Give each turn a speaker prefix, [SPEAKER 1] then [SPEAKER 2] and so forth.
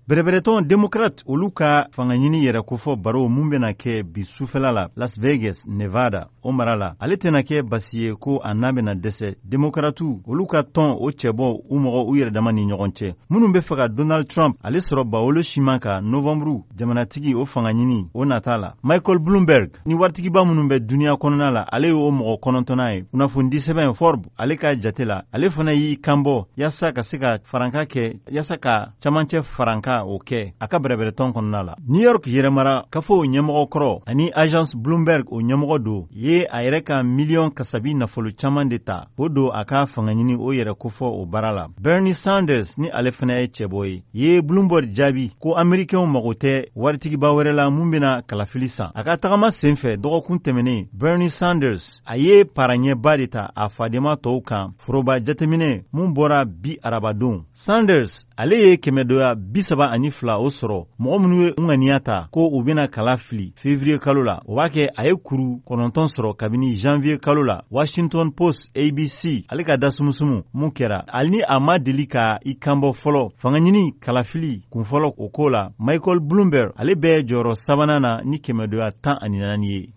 [SPEAKER 1] Berebereton Democrat olu ka fanganyini yɛrɛ kofɔ baro mun bena kɛ bi sufɛla la Las Vegas, Nevada, o mara la. Ale tɛna kɛ basi ye ko a n'a bena dɛsɛ. Demokratu olu ka tɔn o cɛbɔ u mɔgɔ u yɛrɛ dama ni ɲɔgɔn cɛ. Minnu be fɛ ka Donald Trump ale sɔrɔ bawolo siman ka Novembre jamanatigi o fanganyini o nata la. Michael Bloomberg ni waritigiba minnu bɛ duniya kɔnɔna la ale y'o mɔgɔ 9nan ye. Kunnafoni sɛbɛn Forbes ale ka jate la ale fana y'i kanbɔ yasa ka se ka faranka kɛ yasa ka camancɛ faranka o kɛ a ka bɛrɛbɛrɛtɔn kɔnɔna la. New York yɛrɛmara kafo ɲɛmɔgɔ kɔrɔ ani agence Bloomberg o ɲɛmɔgɔ do ye a yɛrɛ ka miliyɔn kasabi nafolo caman de ta o do a ka fanganyini o yɛrɛ kofɔ o bara la. Bernie Sanders ni ale fana ye cɛbɔ ye Bloomberg jaabi ko Amerikɛnw mago tɛ waritigiba wɛrɛ la mun bena kalafili san. A ka tagama senfɛ dɔgɔkun tɛmɛnen Bernie Sanders a ye paraɲɛba de ta a fadema tɔw kan foroba jateminɛ mun bɔra bi arabadon. Sanders ale ye 332 o sɔrɔ mɔgɔ minnu ye ŋaniya ta ko u bena kala fili février kalo la o b'a kɛ a ye kuru 9 sɔrɔ kabini janvier kalo la. Washington Post ABC ale ka dasumusumu mun kɛra ali ni a ma deli ka i kanbɔ fɔlɔ fanganyini kalafili kunfɔlɔ o ko la. Michael Bloomberg ale bɛ jɔyɔrɔ 3nan na ni 214 ye.